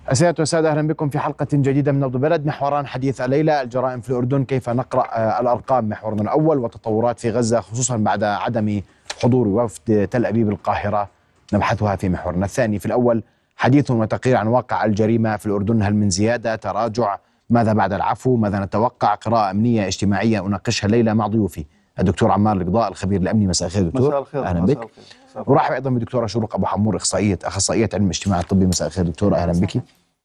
سيادة والسادة، أهلا بكم في حلقة جديدة من نبض بلد. محوران حديث الليلة: الجرائم في الأردن، كيف نقرأ الأرقام محورنا الأول، وتطورات في غزة خصوصا بعد عدم حضور وفد تل أبيب القاهرة نبحثها في محورنا الثاني. في الأول حديث وتقرير عن واقع الجريمة في الأردن، هل من زيادة، تراجع، ماذا بعد العفو، ماذا نتوقع؟ قراءة أمنية اجتماعية أناقشها الليلة مع ضيوفي الدكتور عمار القضاء الخبير الأمني. مساء الخير دكتور. مساء الخير. أهلا بك. ورحب أيضا بالدكتورة شروق أبو حمور، أخصائية علم الاجتماع الطبي. مساء الخير دكتورة، أهلا بك.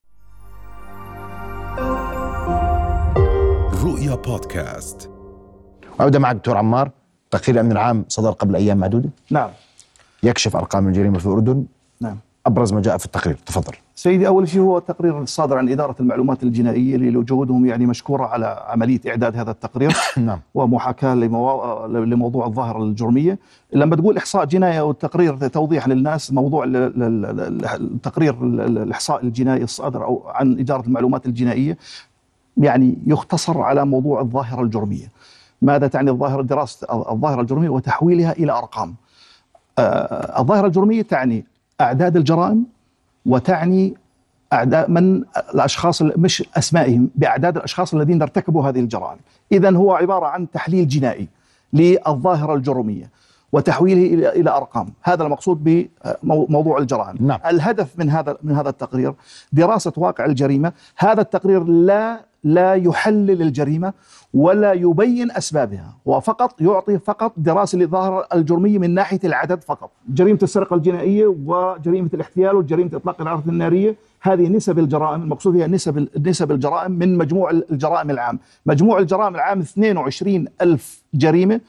رؤيا بودكاست. أبدأ مع الدكتور عمار. تقرير الأمن العام صدر قبل أيام معدودة. نعم. يكشف أرقام الجريمة في الأردن. نعم. أبرز ما جاء في التقرير، تفضل. سيدي، أول شيء هو التقرير الصادر عن إدارة المعلومات الجنائية اللي جهودهم مشكورة على عملية إعداد هذا التقرير. نعم. ومحاكاة لموضوع الظاهرة الجرمية. لما تقول إحصاء جناية والتقرير توضيح للناس موضوع التقرير الإحصاء الجنائي الصادر أو عن إدارة المعلومات الجنائية يختصر على موضوع الظاهرة الجرمية. ماذا تعني دراسة الظاهرة الجرمية وتحويلها إلى أرقام؟ الظاهرة الجرمية تعني أعداد الجرائم، وتعني أعداد من الأشخاص، مش أسمائهم، بأعداد الأشخاص الذين ارتكبوا هذه الجرائم. إذن هو عبارة عن تحليل جنائي للظاهرة الجرمية وتحويله إلى أرقام. هذا المقصود بموضوع الجرائم. نعم. الهدف من هذا التقرير دراسة واقع الجريمة. هذا التقرير لا يحلل الجريمة ولا يبين أسبابها، وفقط يعطي دراسة للظاهرة الجرمية من ناحية العدد فقط. جريمة السرقة الجنائية وجريمة الاحتيال وجريمة إطلاق النار النارية، هذه نسب الجرائم. المقصود هي نسب الجرائم من مجموع الجرائم العام. مجموع الجرائم العام 22,000 جريمة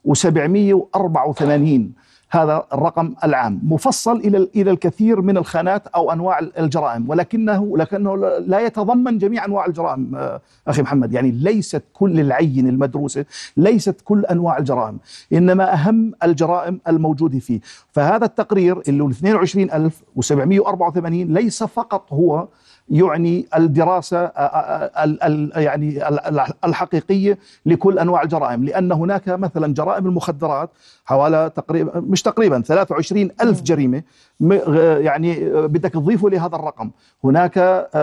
و784. هذا الرقم العام مفصل إلى الكثير من الخانات أو أنواع الجرائم، ولكنه لا يتضمن جميع أنواع الجرائم. أخي محمد، ليست كل العين المدروسة، ليست كل أنواع الجرائم، إنما أهم الجرائم الموجودة فيه. فهذا التقرير اللي 22,784 ليس فقط هو يعني الدراسة الحقيقية لكل أنواع الجرائم، لأن هناك مثلا جرائم المخدرات حوالي 23,000 جريمة، بدك تضيفوا لهذا الرقم. هناك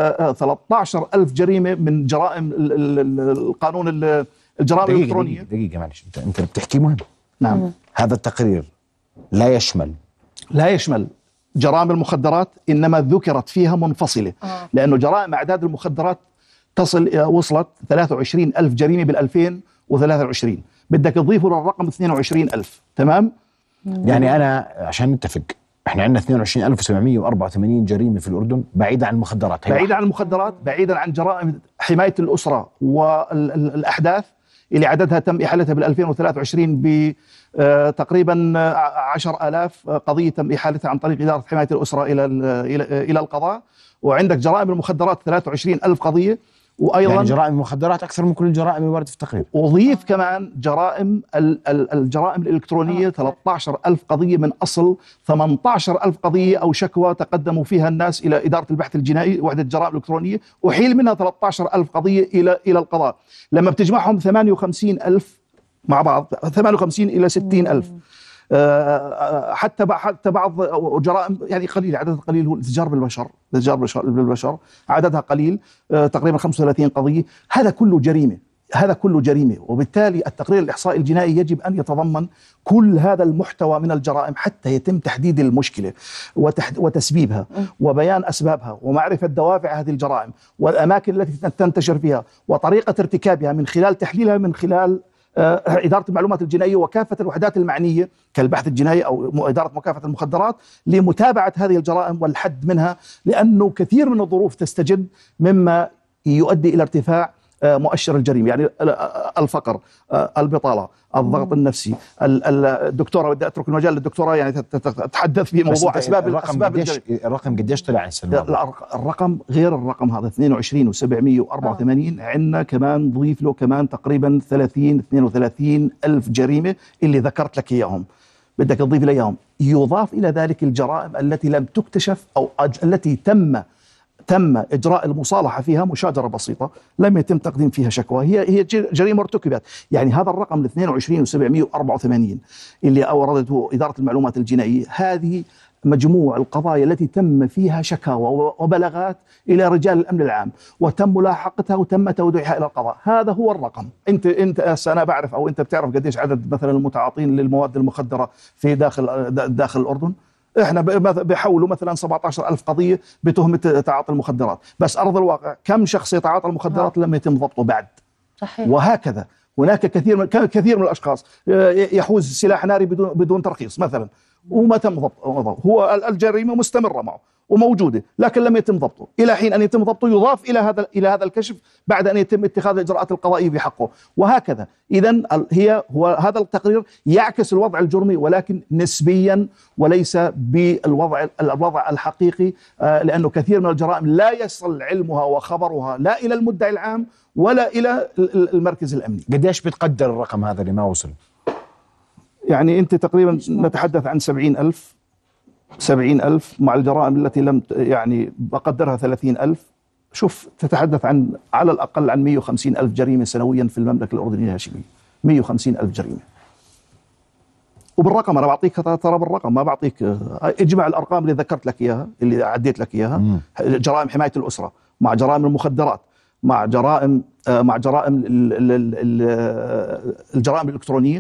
13,000 جريمة من جرائم القانون الجرائم الإلكترونية. دقيقة معلش، أنت بتحكي مهم. نعم. هذا التقرير لا يشمل جرائم المخدرات، إنما ذكرت فيها منفصلة. لأنه جرائم أعداد المخدرات وصلت 23,000 جريمة بال2023، بدك تضيفوا للرقم 22,000. تمام؟ أنا عشان نتفق، احنا عندنا 22,784 جريمة في الأردن بعيدة عن المخدرات. بعيدا عن جرائم حماية الأسرة والأحداث اللي عددها تم إحالتها بال2023 بتقريبا 10,000 قضية تم إحالتها عن طريق إدارة حماية الأسرة إلى القضاء. وعندك جرائم المخدرات 23,000 قضية، وأيضا جرائم المخدرات أكثر من كل الجرائم الواردة في التقرير. وضيف كمان جرائم الجرائم الإلكترونية 13,000 قضية من أصل 18,000 قضية أو شكوى تقدموا فيها الناس إلى إدارة البحث الجنائي وحدة الجرائم الإلكترونية، وحيل منها 13,000 قضية إلى القضاء. لما بتجمعهم 58,000 مع بعض، 58 إلى 60,000. حتى بعض جرائم قليل، عددها قليل، هو الاتجار بالبشر عددها قليل، تقريبا 35 قضية. هذا كله جريمة. وبالتالي التقرير الإحصائي الجنائي يجب أن يتضمن كل هذا المحتوى من الجرائم حتى يتم تحديد المشكلة وتسبيبها وبيان أسبابها ومعرفة دوافع هذه الجرائم والأماكن التي تنتشر فيها وطريقة ارتكابها من خلال تحليلها من خلال إدارة المعلومات الجنائية وكافة الوحدات المعنية كالبحث الجنائي أو إدارة مكافحة المخدرات لمتابعة هذه الجرائم والحد منها، لأنه كثير من الظروف تستجد مما يؤدي إلى ارتفاع مؤشر الجريمة، الفقر، البطالة، الضغط النفسي. الدكتورة، بدي أترك المجال للدكتورة تتحدث في موضوع أسباب الجريمة. الرقم قديش طلع؟ الرقم غير الرقم هذا 22,784. عندنا كمان ضيف له كمان تقريبا 32,000 جريمة اللي ذكرت لك إياهم، بدك تضيف إليهم. يضاف إلى ذلك الجرائم التي لم تكتشف أو التي تم إجراء المصالحة فيها مشاجرة بسيطة، لم يتم تقديم فيها شكوى، هي جريمة ارتكبت. هذا الرقم 22,784 اللي أوردته إدارة المعلومات الجنائية، هذه مجموع القضايا التي تم فيها شكاوى وبلاغات إلى رجال الأمن العام وتم ملاحقتها وتم توديعها إلى القضاء. هذا هو الرقم. أنت أنا بعرف أو أنت بتعرف قديش عدد مثلا المتعاطين للمواد المخدرة في داخل الأردن. احنا بيحولوا مثلا 17,000 قضية بتهمة تعاطي المخدرات، بس أرض الواقع كم شخص يتعاطى المخدرات لم يتم ضبطه بعد. صحيح. وهكذا هناك كثير من الأشخاص يحوز سلاح ناري بدون ترخيص مثلا وما تم ضبطه. هو الجريمة مستمرة معه وموجودة لكن لم يتم ضبطه. إلى حين أن يتم ضبطه يضاف إلى هذا الكشف بعد أن يتم اتخاذ الإجراءات القضائية بحقه، وهكذا. إذن هو هذا التقرير يعكس الوضع الجرمي ولكن نسبيا وليس بالوضع الحقيقي، لأنه كثير من الجرائم لا يصل علمها وخبرها لا إلى المدعي العام ولا إلى المركز الأمني. قديش بتقدر الرقم هذا اللي ما وصل؟ يعني أنت تقريبا نتحدث عن 70,000 مع الجرائم التي لم يعني بقدرها 30,000. شوف تتحدث عن على الأقل عن 150,000 جريمة سنويا في المملكة الأردنية الهاشمية. 150,000 جريمة. وبالرقم أنا بعطيك ترى بالرقم ما بعطيك اجمع الأرقام اللي ذكرت لك إياها اللي عديت لك إياها. جرائم حماية الأسرة مع جرائم المخدرات مع جرائم الجرائم الإلكترونية.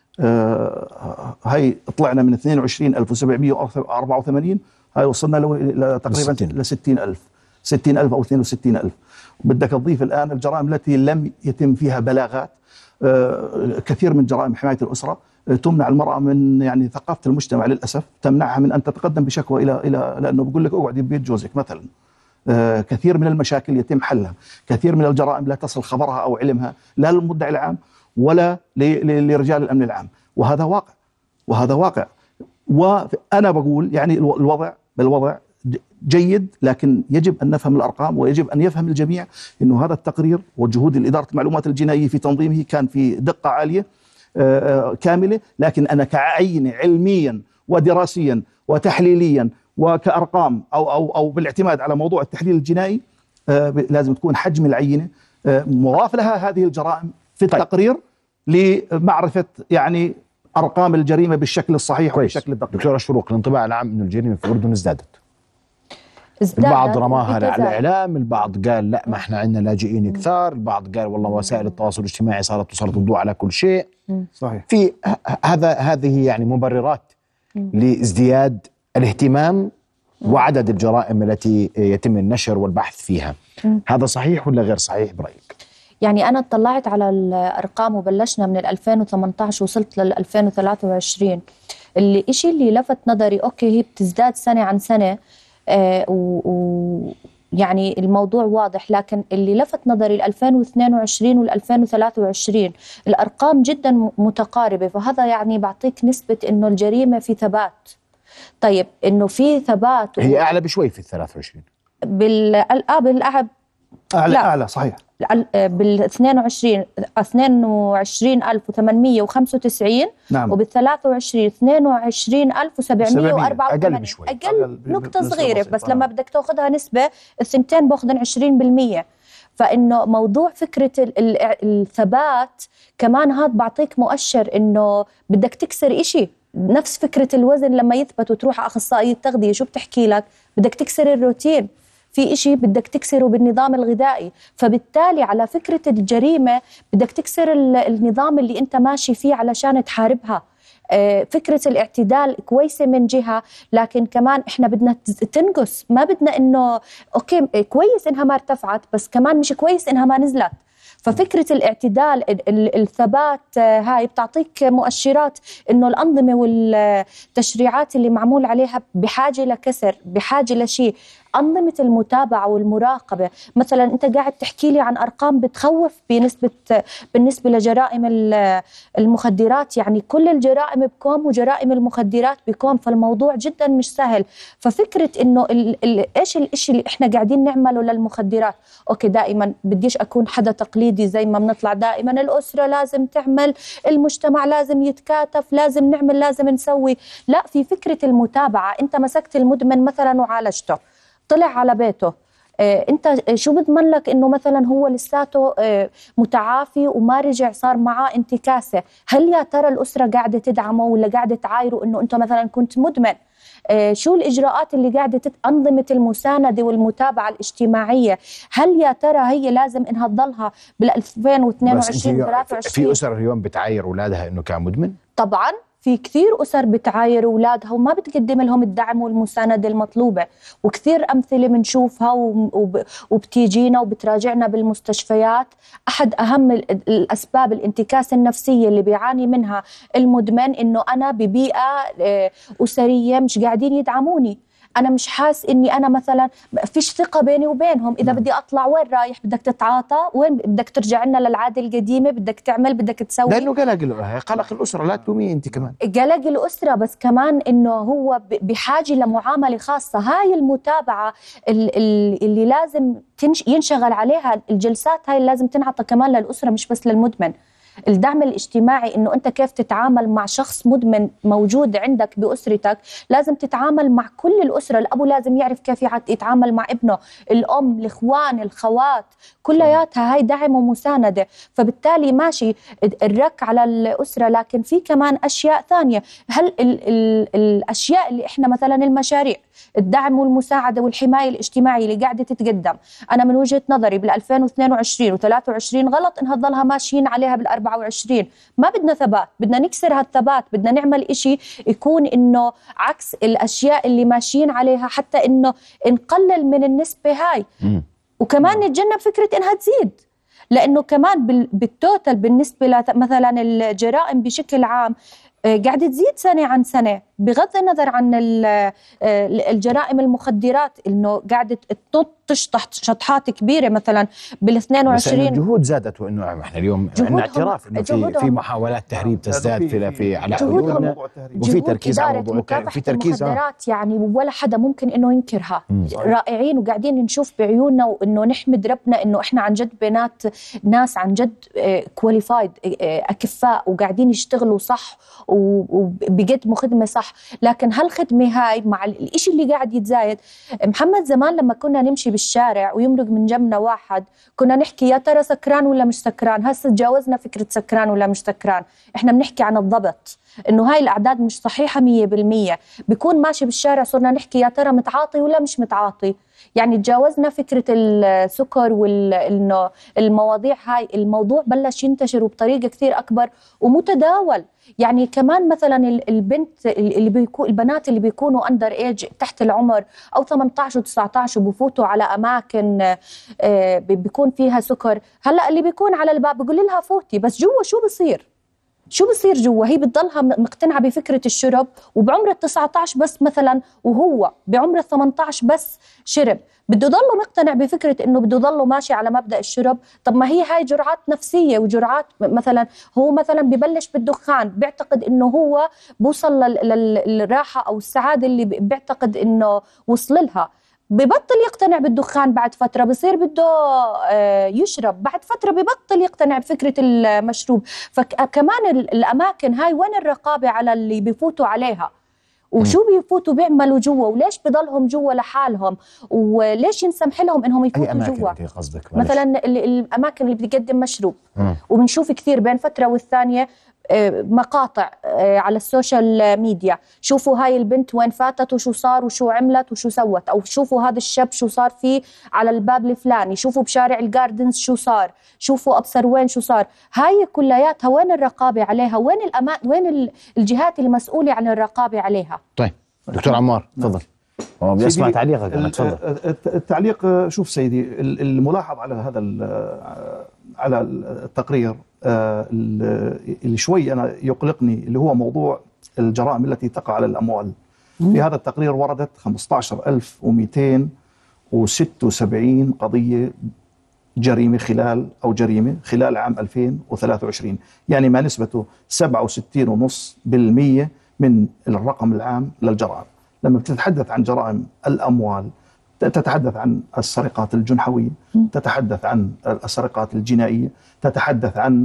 هاي طلعنا من 22,784 هاي وصلنا تقريبا ل 60,000 أو 62,000. بدك تضيف الآن الجرائم التي لم يتم فيها بلاغات. كثير من جرائم حماية الأسرة تمنع المرأة من يعني ثقافة المجتمع للأسف، تمنعها من أن تتقدم بشكوى إلى لأنه بيقول لك اقعدي ببيت جوزك مثلا. كثير من المشاكل يتم حلها، كثير من الجرائم لا تصل خبرها أو علمها لا للمدعي العام ولا لرجال الأمن العام، وهذا واقع. وأنا بقول يعني الوضع جيد، لكن يجب أن نفهم الأرقام ويجب أن يفهم الجميع أنه هذا التقرير وجهود إدارة المعلومات الجنائية في تنظيمه كان في دقة عالية كاملة، لكن أنا كعينة علميا ودراسيا وتحليليا وكأرقام أو بالاعتماد على موضوع التحليل الجنائي لازم تكون حجم العينة مضاف لها هذه الجرائم في التقرير لمعرفة يعني أرقام الجريمة بالشكل الصحيح وبالشكل الدقيق. دكتورة شروق، الانطباع العام أنه الجريمة في الأردن ازدادت. البعض رماها على الإعلام، البعض قال لا ما احنا عندنا لاجئين كثار، البعض قال والله وسائل التواصل الاجتماعي صارت تسلط الضوء على كل شيء. صحيح. في هذه يعني مبررات لازدياد الاهتمام وعدد الجرائم التي يتم النشر والبحث فيها. هذا صحيح ولا غير صحيح برأيك؟ يعني أنا اطلعت على الأرقام وبلشنا من 2018 وصلت لل 2023. الشيء اللي لفت نظري أوكي هي بتزداد سنة عن سنة، يعني الموضوع واضح، لكن اللي لفت نظري ال 2022 وال 2023 الأرقام جدا متقاربة، فهذا يعني بعطيك نسبة إنه الجريمة في ثبات. طيب إنه في ثبات هي أعلى بشوي في ال 23 أعلى صحيح. بال 22 22,895 نعم. وبال 23 22,784 أقل بشوي، أقل نقطة صغيرة بس لما بدك تأخذها نسبة الثنتين بأخذن 20%. فإنه موضوع فكرة الثبات كمان هذا بعطيك مؤشر إنه بدك تكسر إشي. نفس فكرة الوزن لما يثبت وتروح أخصائية تغذية شو بتحكي لك؟ بدك تكسر الروتين، في إشي بدك تكسره بالنظام الغذائي. فبالتالي على فكرة الجريمة بدك تكسر النظام اللي أنت ماشي فيه علشان تحاربها. فكرة الاعتدال كويسة من جهة، لكن كمان إحنا بدنا تنقص، ما بدنا إنه أوكي كويس إنها ما ارتفعت بس كمان مش كويس إنها ما نزلت. ففكرة الاعتدال الثبات هاي بتعطيك مؤشرات إنه الأنظمة والتشريعات اللي معمول عليها بحاجة لكسر، بحاجة لشيء. أنظمة المتابعة والمراقبة مثلا أنت قاعد تحكي لي عن أرقام بتخوف بالنسبة لجرائم المخدرات، يعني كل الجرائم بكم وجرائم المخدرات بكم، فالموضوع جدا مش سهل. ففكرة إنه إيش الإشي اللي إحنا قاعدين نعمله للمخدرات؟ أوكي دائما بديش أكون حدا تقليدي زي ما بنطلع دائما الأسرة لازم تعمل، المجتمع لازم يتكاتف، لازم نعمل، لازم نسوي. لا، في فكرة المتابعة. أنت مسكت المدمن مثلا وعالجته، طلع على بيته، انت شو بضمن لك انه مثلا هو لساته متعافي وما رجع صار معاه انتكاسة؟ هل يا ترى الأسرة قاعدة تدعمه ولا قاعدة تعايره انه انت مثلا كنت مدمن؟ شو الإجراءات اللي قاعدة أنظمة المساندة والمتابعة الاجتماعية، هل يا ترى هي لازم إنها تضلها بال 2022 23؟ في أسر اليوم بتعاير أولادها إنه كان مدمن؟ طبعا في كثير أسر بتعاير أولادها وما بتقدم لهم الدعم والمساندة المطلوبة، وكثير أمثلة بنشوفها وبتيجينا وبتراجعنا بالمستشفيات. أحد أهم الأسباب الانتكاسة النفسية اللي بيعاني منها المدمن إنه أنا ببيئة أسرية مش قاعدين يدعموني، أنا مش حاس إني أنا مثلا فيش ثقة بيني وبينهم، إذا بدي أطلع وين رايح؟ بدك تتعاطى؟ وين بدك ترجع لنا للعادة القديمة؟ بدك تعمل بدك تسوي؟ لأنه قلق الأسرة. لا تلومي أنت كمان، قلق الأسرة، بس كمان إنه هو بحاجة لمعاملة خاصة. هاي المتابعة اللي لازم ينشغل عليها، الجلسات هاي لازم تنعطى كمان للأسرة مش بس للمدمن. الدعم الاجتماعي إنه أنت كيف تتعامل مع شخص مدمن موجود عندك بأسرتك، لازم تتعامل مع كل الأسرة. الأبو لازم يعرف كيف يتعامل مع ابنه، الأم، الإخوان، الخوات، كلياتها هاي دعم ومساندة. فبالتالي ماشي الرك على الأسرة، لكن في كمان أشياء ثانية. هل الأشياء اللي إحنا مثلا المشاريع الدعم والمساعدة والحماية الاجتماعية اللي قاعدة تتقدم، أنا من وجهة نظري بال 2022 و23 غلط إنها تضلها ماشيين عليها بال 24. ما بدنا ثبات، بدنا نكسر هالثبات، بدنا نعمل إشي يكون إنه عكس الأشياء اللي ماشيين عليها، حتى إنه نقلل من النسبة هاي. وكمان نتجنب فكرة إنها تزيد، لأنه كمان بالتوتال بالنسبة مثلا الجرائم بشكل عام قاعدة تزيد سنة عن سنة، بغض النظر عن الجرائم المخدرات إنه قاعدة تشطح شطحات كبيرة مثلا بال 22. بس الجهود زادت، وإنه إحنا اليوم عندنا اعتراف إنه في محاولات تهريب تزداد في على حدودنا، وفي تركيز على موضوع في تركيز المخدرات يعني، ولا حدا ممكن إنه ينكرها. رائعين وقاعدين نشوف بعيوننا، وإنه نحمد ربنا إنه إحنا عن جد بينات ناس عن جد كواليفايد أكفاء وقاعدين يشتغلوا صح وبيقدموا خدمة صح. لكن هالخدمة هاي مع الإشي اللي قاعد يتزايد. محمد زمان لما كنا نمشي بالشارع ويمرق من جنبنا واحد كنا نحكي يا ترى سكران ولا مش سكران. هسه تجاوزنا فكرة سكران ولا مش سكران، احنا بنحكي عن الضبط، انه هاي الاعداد مش صحيحة 100%. بيكون ماشي بالشارع صرنا نحكي يا ترى متعاطي ولا مش متعاطي. يعني تجاوزنا فكرة السكر وإنه المواضيع هاي، الموضوع بلش ينتشر وبطريقة كثير أكبر ومتداول. يعني كمان مثلا البنت اللي بيكون البنات اللي بيكونوا أندر إيج تحت العمر أو 18 و19 وبفوتوا على أماكن بيكون فيها سكر، هلأ اللي بيكون على الباب بيقول لها فوتي، بس جوا شو بصير جوا؟ هي بتضلها مقتنعة بفكرة الشرب، وبعمر 19 بس مثلا وهو بعمر 18 بس شرب، بده ضله مقتنع بفكرة إنه بده ضله ماشي على مبدأ الشرب. طب ما هي هاي جرعات نفسية وجرعات، مثلا هو مثلا ببلش بالدخان بيعتقد إنه هو بوصل للراحة أو السعادة اللي بيعتقد إنه وصل لها، ببطل يقتنع بالدخان بعد فترة، بصير بده يشرب، بعد فترة ببطل يقتنع بفكرة المشروب. فكمان الأماكن هاي وين الرقابة على اللي بيفوتوا عليها؟ وشو بيفوتوا بيعملوا جوا؟ وليش بضلهم جوا لحالهم؟ وليش ينسمح لهم انهم يفوتوا جوا؟ مثلا الاماكن اللي بتقدم مشروب، وبنشوف كثير بين فترة والثانية مقاطع على السوشيال ميديا، شوفوا هاي البنت وين فاتت وشو صار وشو عملت وشو سوت، او شوفوا هذا الشاب شو صار فيه على الباب الفلاني، شوفوا بشارع الجاردنز شو صار، شوفوا ابصر وين شو صار. هاي كلياتها وين الرقابة عليها؟ وين الجهات المسؤولة عن الرقابة عليها؟ طيب دكتور عمار تفضل. بيسمع تعليقك. تفضل. التعليق، شوف سيدي، الملاحظ على هذا على التقرير اللي شوي أنا يقلقني، اللي هو موضوع الجرائم التي تقع على الأموال. في هذا التقرير وردت 15276 قضية جريمة خلال عام 2023، يعني ما نسبته 67.5% من الرقم العام للجرائم. لما بتتحدث عن جرائم الأموال تتحدث عن السرقات الجنحوية، تتحدث عن السرقات الجنائية، تتحدث عن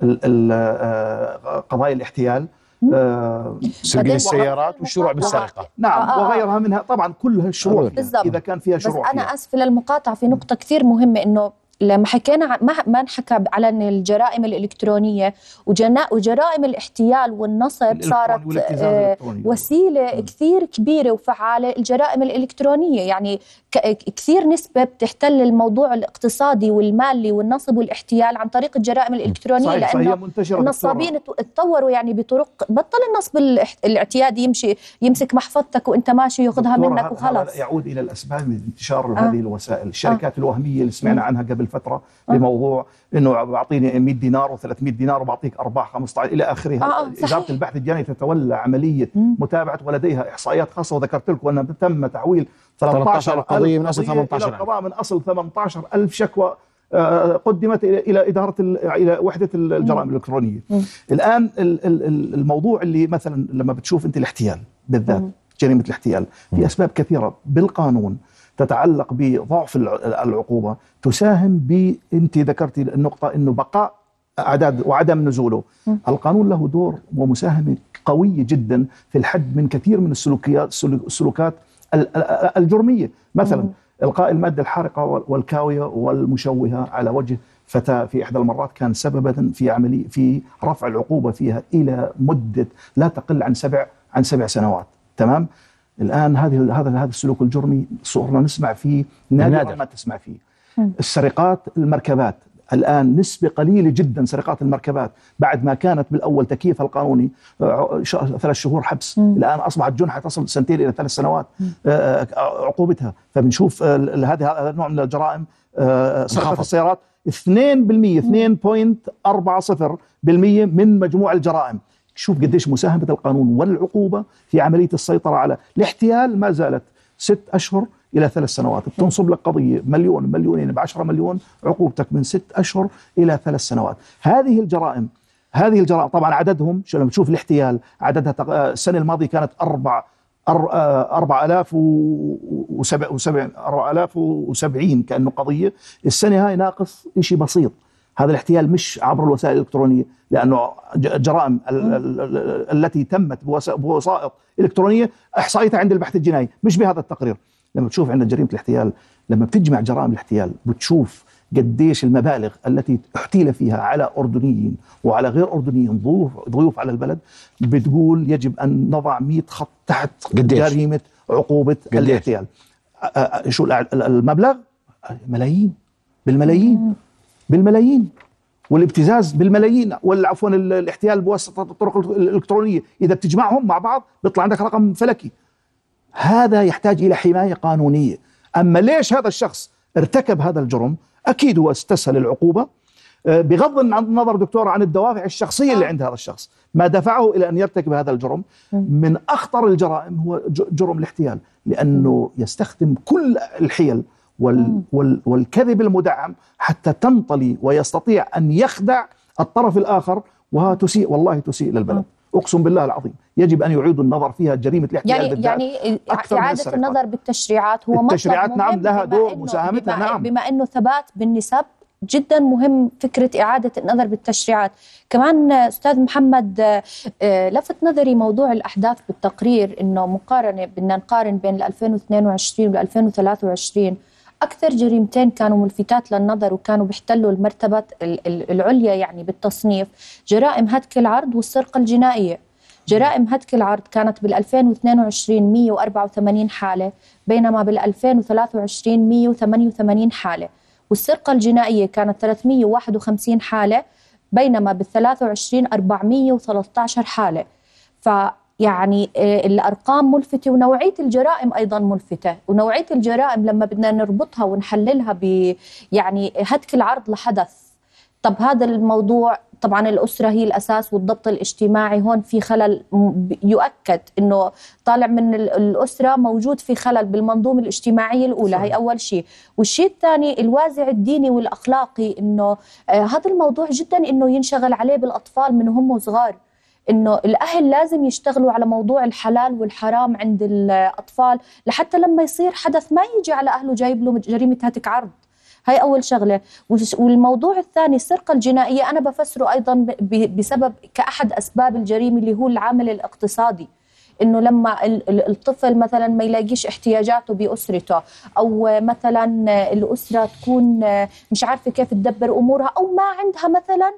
قضايا الاحتيال، سرقة السيارات والشروع بالسرقة. نعم وغيرها منها، طبعا كلها الشروع إذا كان فيها شروع. بس أنا أسف للمقاطعة في نقطة كثير مهمة، إنه لما حكينا ما انحكى على ان الجرائم الالكترونيه وجرائم الاحتيال والنصب صارت وسيله كثير كبيره وفعاله. الجرائم الالكترونيه يعني كثير نسبه بتحتل الموضوع الاقتصادي والمالي والنصب والاحتيال عن طريق الجرائم الالكترونيه. صحيح لانه النصابين اتطوروا يعني بطرق بطل النصب الاعتيادي يمسك محفظتك وانت ماشي ياخذها منك وخلاص. يعود الى الاسباب من انتشار هذه الوسائل. الشركات الوهميه اللي سمعنا عنها قبل فتره بموضوع انه بعطيني 100 دينار و300 دينار وبعطيك ارباح 15 الى اخره. اداره البحث الجنائي تتولى عمليه متابعه ولديها احصائيات خاصه، وذكرت لكم ان تم تحويل 13 قضيه من اصل 18 الى القضاء من اصل 18,000 شكوى قدمت الى اداره الى وحده الجرائم الالكترونيه. الان الموضوع اللي مثلا لما بتشوف انت الاحتيال بالذات، جريمه الاحتيال في اسباب كثيره بالقانون تتعلق بضعف العقوبه تساهم انت ذكرتي النقطه انه بقاء اعداد وعدم نزوله. القانون له دور ومساهمه قويه جدا في الحد من كثير من السلوكات الجرميه، مثلا القاء الماده الحارقه والكاويه والمشوهه على وجه فتاه في احدى المرات كان سببا في رفع العقوبه فيها الى مده لا تقل عن 7 سنوات. تمام. الان هذا السلوك الجرمي صرنا نسمع فيه نادرا ما تسمع فيه. السرقات المركبات الان نسبه قليله جدا، سرقات المركبات بعد ما كانت بالاول تكييفها القانوني 3 شهور حبس، الان اصبحت جنحه تصل 2 إلى 3 سنوات عقوبتها. فبنشوف هذا النوع من الجرائم سرقه السيارات 2% 2.40% من مجموع الجرائم. شوف قديش مساهمة القانون والعقوبة في عملية السيطرة على الاحتيال. ما زالت 6 أشهر إلى 3 سنوات. بتنصب لك قضية مليون مليونين ب10 مليون، عقوبتك من 6 أشهر إلى 3 سنوات. هذه الجرائم طبعا عددهم لما تشوف الاحتيال عددها السنة الماضية كانت 4,070 كأنه قضية. السنة هاي ناقص شيء بسيط. هذا الاحتيال مش عبر الوسائل الإلكترونية، لأنه الجرائم التي تمت بوسائط إلكترونية إحصائيتها عند البحث الجنائي مش بهذا التقرير. لما تشوف عندنا جريمة الاحتيال، لما بتجمع جرائم الاحتيال بتشوف قديش المبالغ التي احتيل فيها على أردنيين وعلى غير أردنيين ضيوف على البلد، بتقول يجب أن نضع 100 خط تحت جريمة عقوبة الاحتيال. شو المبلغ؟ ملايين، بالملايين، والابتزاز بالملايين، عفوا الاحتيال بواسطة الطرق الإلكترونية. إذا بتجمعهم مع بعض بيطلع عندك رقم فلكي. هذا يحتاج إلى حماية قانونية. أما ليش هذا الشخص ارتكب هذا الجرم؟ أكيد هو استسهل العقوبة، بغض النظر دكتور عن الدوافع الشخصية اللي عند هذا الشخص. ما دفعه إلى أن يرتكب هذا الجرم من أخطر الجرائم هو جرم الاحتيال، لأنه يستخدم كل الحيل والكذب المدعم حتى تنطلي ويستطيع أن يخدع الطرف الآخر، والله تسيء للبلد. أقسم بالله العظيم يجب أن يعيدوا النظر فيها. جريمة الاحتيال يعني إعادة النظر بالتشريعات هو التشريعات نعم لها دور مساهمتها. نعم بما أنه ثبات بالنسب جدا مهم فكرة إعادة النظر بالتشريعات. كمان أستاذ محمد لفت نظري موضوع الأحداث بالتقرير، إنه بدنا نقارن بين 2022 و 2023. أكثر جريمتين كانوا ملفتات للنظر وكانوا بيحتلوا المرتبة العليا يعني بالتصنيف، جرائم هتك العرض والسرقة الجنائية. جرائم هتك العرض كانت بال 2022 184 حالة، بينما بال 2023 188 حالة، والسرقة الجنائية كانت 351 حالة، بينما بال 23 413 حالة. يعني الأرقام ملفتة، ونوعية الجرائم أيضا ملفتة. ونوعية الجرائم لما بدنا نربطها ونحللها يعني هتك العرض لحدث. طب هذا الموضوع طبعا الأسرة هي الأساس والضبط الاجتماعي، هون في خلل يؤكد أنه طالع من الأسرة، موجود في خلل بالمنظومة الاجتماعية الأولى. هي أول شيء. والشيء الثاني الوازع الديني والأخلاقي، أنه هذا الموضوع جدا أنه ينشغل عليه بالأطفال من هم صغار، إنه الأهل لازم يشتغلوا على موضوع الحلال والحرام عند الأطفال، لحتى لما يصير حدث ما يجي على أهله جايب له جريمة هتك عرض. هاي أول شغلة. والموضوع الثاني السرقة الجنائية، أنا بفسره أيضا بسبب كأحد أسباب الجريمة اللي هو العامل الاقتصادي، إنه لما الطفل مثلا ما يلاقيش احتياجاته بأسرته، أو مثلا الأسرة تكون مش عارفة كيف تدبر أمورها، أو ما عندها مثلا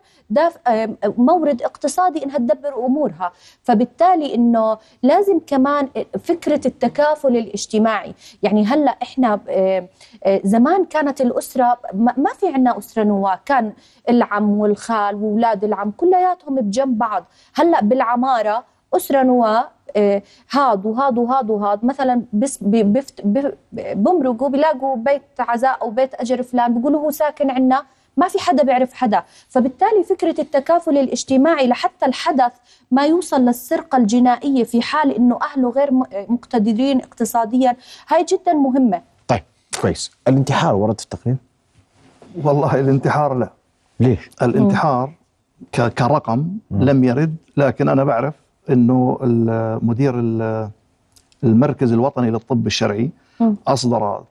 مورد اقتصادي إنها تدبر أمورها. فبالتالي إنه لازم كمان فكرة التكافل الاجتماعي. يعني هلأ إحنا زمان كانت الأسرة ما في عنا أسرة نواة، كان العم والخال وأولاد العم كلياتهم بجنب بعض. هلأ بالعمارة أسرة نواة، هاد وهاد وهاد وهاد مثلا بس بمرقوا بيلاقوا بيت عزاء أو بيت أجر فلان بيقولوا هو ساكن عنا، ما في حدا بيعرف حدا. فبالتالي فكرة التكافل الاجتماعي لحتى الحدث ما يوصل للسرقة الجنائية في حال إنه أهله غير مقتدرين اقتصاديا، هاي جدا مهمة. طيب كويس. الانتحار ورد في التقرير؟ والله الانتحار لا. ليش؟ الانتحار كرقم لم يرد، لكن أنا بعرف أنه مدير المركز الوطني للطب الشرعي أصدر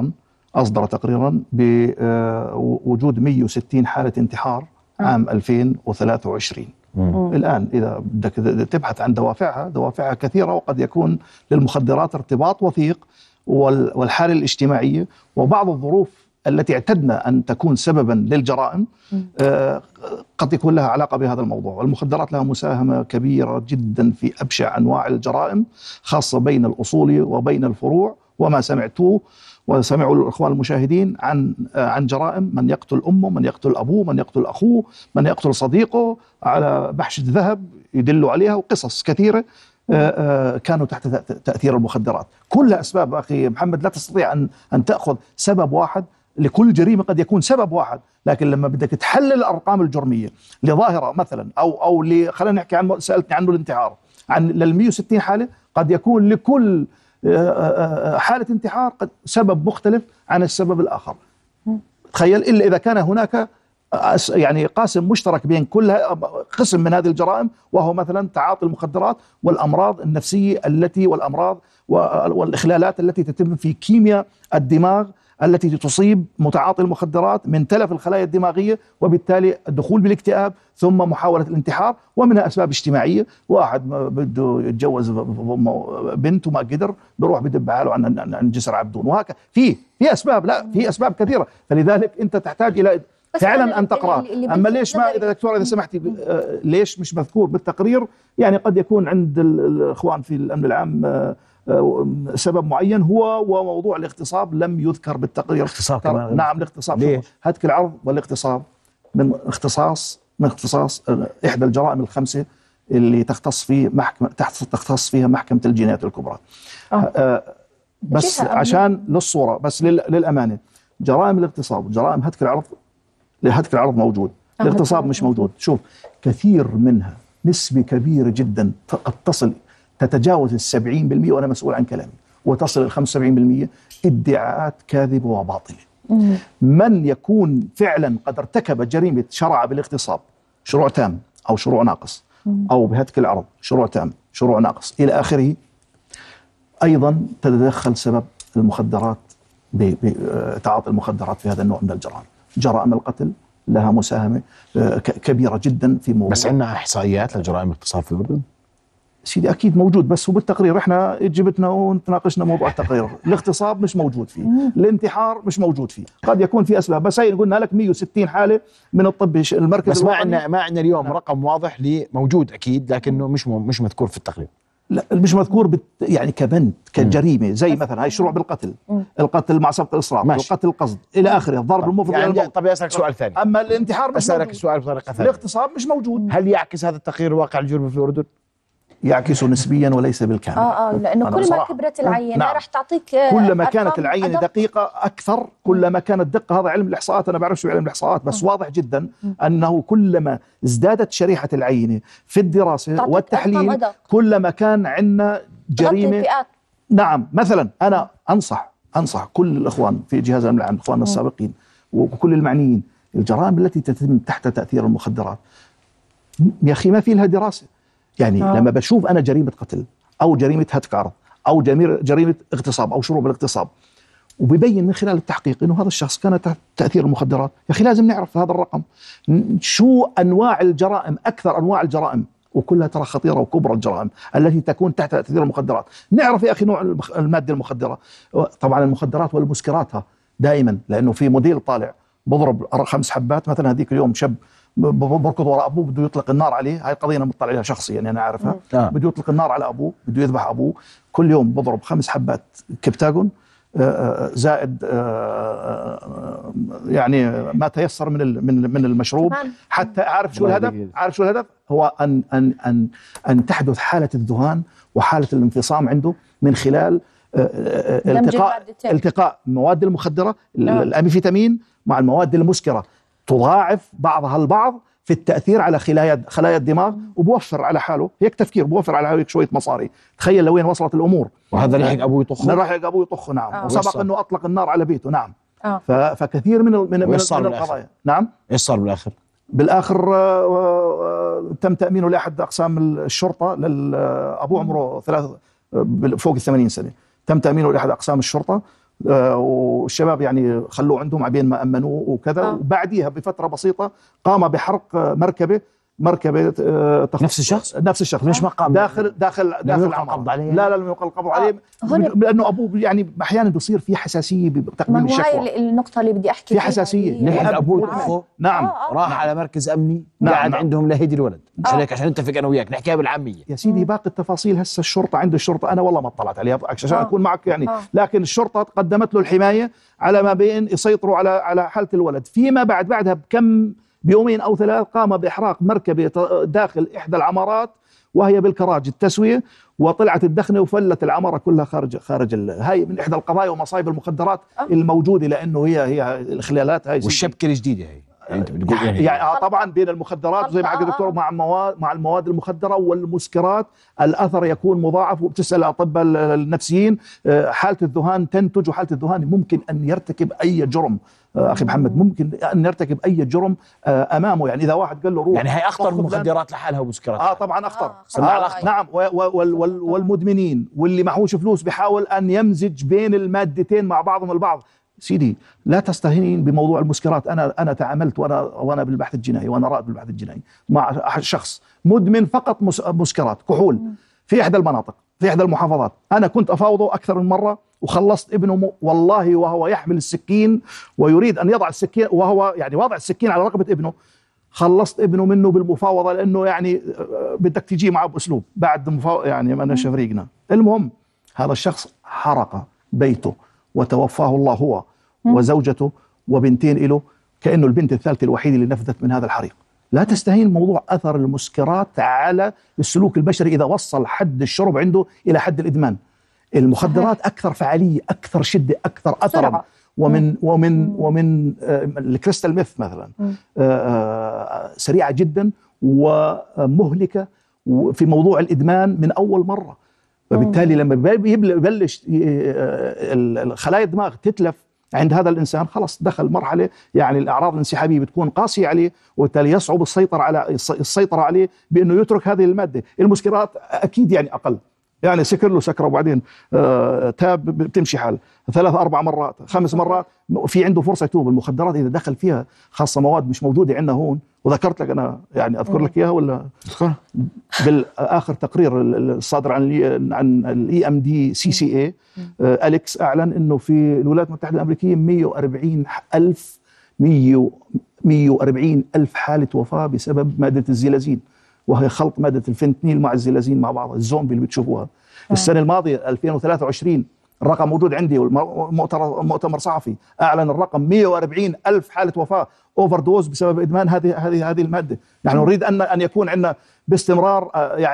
تقريرا بوجود 160 حالة انتحار عام 2023. الآن إذا بدك تبحث عن دوافعها كثيرة، وقد يكون للمخدرات ارتباط وثيق، والحالة الاجتماعية وبعض الظروف التي اعتدنا أن تكون سببا للجرائم قد يكون لها علاقة بهذا الموضوع. والمخدرات لها مساهمة كبيرة جدا في أبشع أنواع الجرائم، خاصة بين الأصول وبين الفروع. وما سمعتوه وسمعوا الإخوان المشاهدين عن جرائم من يقتل أمه، من يقتل أبوه، من يقتل أخوه، من يقتل صديقه على بحشة ذهب يدلوا عليها، وقصص كثيرة كانوا تحت تأثير المخدرات. كلها أسباب أخي محمد، لا تستطيع أن تأخذ سبب واحد لكل جريمة. قد يكون سبب واحد، لكن لما بدك تحلل الأرقام الجرمية لظاهرة مثلا أو خلينا نحكي عن سألتني عنه الانتحار، عن لل 160 حالة قد يكون لكل حالة انتحار قد سبب مختلف عن السبب الآخر. تخيل، إلا إذا كان هناك يعني قاسم مشترك بين كل قسم من هذه الجرائم، وهو مثلا تعاطي المخدرات والأمراض النفسية والأمراض والإخلالات التي تتم في كيمياء الدماغ التي تصيب متعاطي المخدرات من تلف الخلايا الدماغية، وبالتالي الدخول بالاكتئاب ثم محاولة الانتحار. ومنها أسباب اجتماعية، واحد بده يتجوز بنت وما قدر بروح بدب حاله عن جسر عبدون، وهكذا في أسباب، لا في أسباب كثيرة. فلذلك أنت تحتاج إلى فعلا أن تقرأ. أما ليش ما إذا دكتور إذا سمحتي ليش مش مذكور بالتقرير؟ يعني قد يكون عند الإخوان في الأمن العام سبب معين هو وموضوع الاغتصاب لم يذكر بالتقرير. الاغتصاب كمان؟ نعم الاغتصاب. هتك العرض والاغتصاب من اختصاص إحدى الجرائم الخمسة اللي تختص فيها محكمة الجنايات الكبرى. بس عشان للصورة، بس للأمانة، جرائم الاغتصاب وجرائم هتك العرض موجود، الاغتصاب مش موجود. شوف، كثير منها نسبة كبيرة جدا قد تتجاوز 70%، وأنا مسؤول عن كلامي، وتصل ال 75% ادعاءات كاذبة وباطلة. من يكون فعلا قد ارتكب جريمة شرع بالاغتصاب شروع تام أو شروع ناقص، أو بهتك العرض شروع تام شروع ناقص إلى آخره، أيضا تتدخل سبب المخدرات بتعاطي المخدرات في هذا النوع من الجرائم. جرائم القتل لها مساهمة كبيرة جدا في موضوع. بس عندنا إحصائيات لجرائم الاغتصاب في الأردن؟ سيدي أكيد موجود، بس هو بالتقرير إحنا جبتنا ونتناقشنا موضوع التقرير. الاغتصاب مش موجود فيه، الانتحار مش موجود فيه. قد يكون في أسباب، بس هي قلنا لك 160 حالة من الطب المركز بس الوطني. ما عندنا اليوم رقم واضح موجود أكيد، لكنه مش مذكور في التقرير. لا مش مذكور يعني كبند كجريمة، زي مثلا هاي شروع بالقتل، القتل مع سبق الإصرار، القتل القصد إلى آخره، الضرب المفرط يعني طب أسألك سؤال ثاني. أما الانتحار مش أسألك موجود. السؤال بطريقة ثانية. الاغتصاب مش موجود. هل يعكس هذا التقرير واقع الجرم في الأردن؟ يعكس نسبيا وليس بالكامل. لأنه كل ما كبرت العينة نعم. راح تعطيك كل ما كانت العينة دقيقة أكثر، كل ما كانت دقة. هذا علم الإحصاءات، أنا بعرف شو علم الإحصاءات، بس واضح جدا أنه كلما ازدادت شريحة العينة في الدراسة والتحليل كلما كان عندنا جريمة. نعم. مثلا أنا أنصح كل الإخوان في جهاز الأمن العام، إخواننا السابقين وكل المعنيين، الجرائم التي تتم تحت تأثير المخدرات يا أخي ما في لها دراسة. يعني لما بشوف أنا جريمة قتل أو جريمة هتك عرض أو جريمة اغتصاب أو شروع بالاغتصاب، وبيبين من خلال التحقيق إنه هذا الشخص كان تحت تأثير المخدرات، يا أخي لازم نعرف هذا الرقم. شو أنواع الجرائم، أكثر أنواع الجرائم وكلها ترى خطيرة وكبرى الجرائم التي تكون تحت تأثير المخدرات. نعرف يا أخي نوع المادة المخدرة، طبعا المخدرات والمسكراتها دائما، لأنه في موديل طالع بضرب 5 حبات مثلا. هذيك اليوم شاب بركض وراء أبوه بده يطلق النار عليه، هاي القضية أنا مطلع عليها شخصيا يعني أنا عارفها. بده يطلق النار على أبوه، بده يذبح أبوه، كل يوم بضرب 5 حبات كبتاجون زائد يعني ما تيسر من المشروب، حتى عارف شو الهدف؟ هو أن تحدث حالة الذهان وحالة الانفصام عنده من خلال التقاء المواد المخدرة الأمفيتامين مع المواد المسكرة، تضاعف بعضها البعض في التأثير على خلايا الدماغ، وبوفر على حاله هيك تفكير، بوفر على حاله شوية مصاري. تخيل لوين وصلت الأمور. وهذا لحق أبوه يطخه. لحق أبوه يطخه نعم. وسبق أنه أطلق النار على بيته نعم. فكثير من القضايا. نعم. إيش صار بالآخر؟ بالآخر تم تأمينه لأحد أقسام الشرطة. أبوه عمره فوق 80 سنة، تم تأمينه لأحد أقسام الشرطة، والشباب يعني خلوه عندهم عبين ما أمنوه وكذا. وبعديها بفترة بسيطة قام بحرق مركبة نفس الشخص ليش ما قام داخل القبض عليه؟ لا لم يقل القبض عليه لأنه أبوه يعني أحيانا بيصير في حساسية بتقديم الشكوى. هاي النقطة اللي بدي أحكي في حساسية. لحق أبوه يطخه. نعم. راح على مركز أمني قاعد عندهم لهيدي الولد. عشان نتفق أنا وياك نحكيها بالعامية يا سيدي. باقي التفاصيل هسه الشرطة عند الشرطة، أنا والله ما اطلعت عليها عشان أكون معك يعني. لكن الشرطة قدمت له الحماية على ما بين يسيطروا على حالة الولد. فيما بعدها بيومين أو 3 قام بإحراق مركبة داخل إحدى العمارات وهي بالكراج التسوية، وطلعت الدخنة وفلت العمارة كلها خارج هاي من إحدى القضايا ومصايب المخدرات الموجودة، لأنه هي الخلالات هاي والشبكة الجديدة هي يعني انت بتقول يعني طبعا بين المخدرات زي ما حكى الدكتور مع المواد المخدرة والمسكرات الأثر يكون مضاعف. وبتسأل الأطباء النفسيين حالة الذهان تنتج، وحالة الذهان ممكن أن يرتكب أي جرم. أخي محمد ممكن أن يرتكب أي جرم أمامه. يعني إذا واحد قال له روح، يعني هي أخطر من المخدرات لحالها ومسكرات. طبعا أخطر. نعم. والمدمنين واللي معهوش فلوس بيحاول أن يمزج بين المادتين مع بعضهم البعض. سيدي لا تستهين بموضوع المسكرات. أنا تعاملت وأنا بالبحث الجنائي وأنا رائد بالبحث الجنائي مع شخص مدمن فقط مسكرات كحول في إحدى المناطق في إحدى المحافظات. أنا كنت أفاوضه أكثر من مرة وخلصت ابنه والله وهو يحمل السكين ويريد أن يضع السكين، وهو يعني واضع السكين على رقبة ابنه. خلصت ابنه منه بالمفاوضة لأنه يعني بدك تجي معه بأسلوب بعد مفاوضة يعني ما نشفريقنا. المهم هذا الشخص حرق بيته وتوفاه الله هو وزوجته وبنتين له، كأنه البنت الثالثة الوحيدة اللي نفذت من هذا الحريق. لا تستهين موضوع أثر المسكرات على السلوك البشري إذا وصل حد الشرب عنده إلى حد الإدمان. المخدرات أكثر فعالية، أكثر شدة، أكثر أثرا. ومن الكريستال ميث مثلا سريعة جدا ومهلكة في موضوع الإدمان من أول مرة. فبالتالي لما يبلش خلايا الدماغ تتلف عند هذا الإنسان خلاص دخل مرحلة يعني الأعراض الانسحابية بتكون قاسية عليه، وبالتالي يصعب السيطرة عليه بأنه يترك هذه المادة. المسكرات أكيد يعني أقل، يعني سكر له سكرة وبعدين تاب بتمشي حال 3 4 مرات 5 مرات في عنده فرصة يتوب. المخدرات إذا دخل فيها خاصة مواد مش موجودة عندنا هون، وذكرت لك أنا يعني أذكر لك إياها ولا بالآخر تقرير الصادر عن الEMD CCA أليكس أعلن إنه في الولايات المتحدة الأمريكية 140 ألف حالة وفاة بسبب مادة الزيلازين، وهي خلط مادة الفنتنيل مع الزيلازين مع بعض، الزومبي اللي بتشوفوها. السنة الماضية 2023 الرقم موجود عندي، مؤتمر صحفي أعلن الرقم 140 ألف حالة وفاة أوفر دوز بسبب إدمان هذه المادة. يعني نريد أن يكون عندنا باستمرار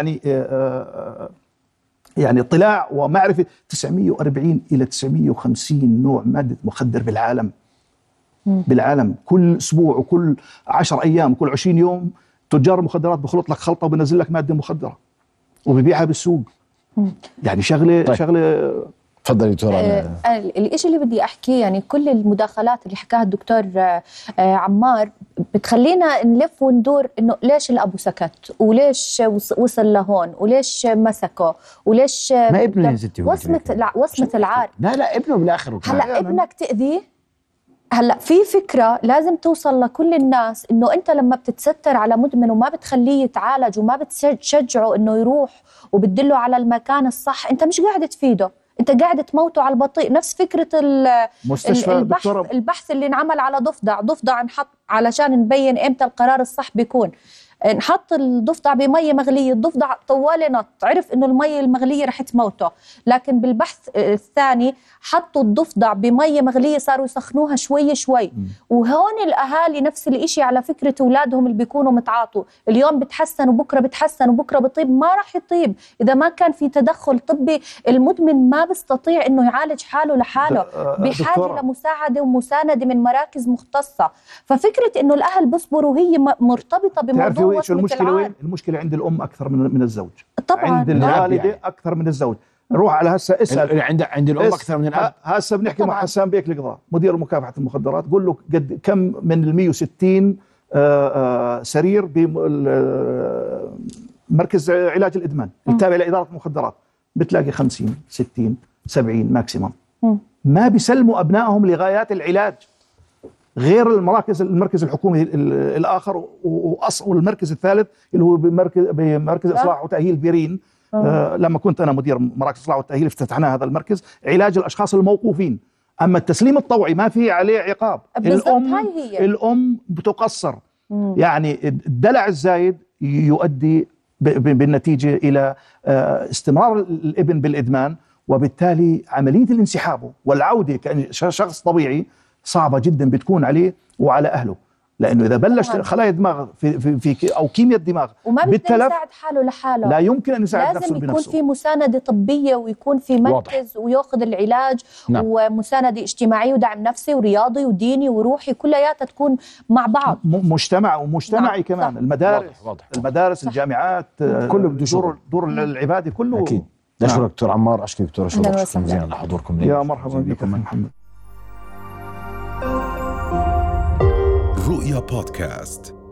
يعني اطلاع ومعرفة 940 إلى 950 نوع مادة مخدر بالعالم. كل أسبوع وكل 10 أيام كل 20 يوم تجار المخدرات بخلط لك خلطة وبنزل لك مادة مخدرة وبيبيعها بالسوق. يعني شغلة تفضلي دكتور. الشيء اللي بدي احكيه يعني كل المداخلات اللي حكاها الدكتور عمار بتخلينا نلف وندور انه ليش الابو سكت، وليش وصل لهون، وليش مسكه، وليش ما ابنه يا ستي وصمة العار. لا ابنه بالاخر. هلا ابنك تأذيه، هلا في فكرة لازم توصل لكل الناس، انه انت لما بتتستر على مدمن وما بتخليه يتعالج وما بتشجعه انه يروح وبتدله على المكان الصح، انت مش قاعد تفيده، انت قاعد تموته على البطيء. نفس فكرة البحث اللي انعمل على ضفدع انحط علشان نبين امتى القرار الصح بيكون. نحط الضفدع بمية مغلية، الضفدع طوال نط عرف انه المية المغلية رح تموته، لكن بالبحث الثاني حطوا الضفدع بمية مغلية صاروا يسخنوها شوي شوي. وهون الاهالي نفس الاشي على فكرة اولادهم اللي بيكونوا متعاطوا، اليوم بتحسن وبكرة بتحسن وبكرة بطيب، ما رح يطيب اذا ما كان في تدخل طبي. المدمن ما بيستطيع انه يعالج حاله لحاله، بحاجة لمساعدة ومساندة من مراكز مختصة. ففكرة انه الاهل بيصبروا هي مرتبطة بموضوع شو المشكلة وين؟ المشكلة عند الأم أكثر من الزوج. طبعا عند الوالدة يعني. أكثر من الزوج. روح على هسه اسأل عند الأم أكثر من الأب. هسه بنحكي مع حسان بيك القضاء مدير مكافحة المخدرات، قول له قد كم من ال 160 سرير بمركز علاج الإدمان التابع لإدارة المخدرات، بتلاقي 50 60 70 ماكسيموم ما بيسلموا أبنائهم لغايات العلاج، غير المركز الحكومي الآخر والمركز الثالث اللي هو بمركز إصلاح وتأهيل بيرين. لما كنت أنا مدير مراكز إصلاح والتأهيل افتتحنا هذا المركز علاج الأشخاص الموقوفين. أما التسليم الطوعي ما في عليه عقاب، الأم بتقصر. يعني الدلع الزايد يؤدي بالنتيجة إلى استمرار الابن بالإدمان، وبالتالي عملية الانسحاب والعودة كشخص طبيعي صعبة جدا بتكون عليه وعلى أهله، لأنه إذا بلش خلايا الدماغ في أو كيمياء الدماغ وما بيقدر يساعد حاله لحاله، لا يمكن أن يساعد نفسه بنفسه. لازم يكون في مساندة طبية ويكون في مركز ويأخذ العلاج. نعم. ومساندة اجتماعية ودعم نفسي ورياضي وديني وروحي كلياتها تكون مع بعض، مجتمع ومجتمعي. نعم. كمان المدارس واضح. المدارس صح. الجامعات كله بده دور العبادة كله. أكيد. أشكرك دكتور عمار، أشكرك دكتور شكرا جزيلا على حضوركم. يا مرحبا بكم محمد. رؤيا بودكاست.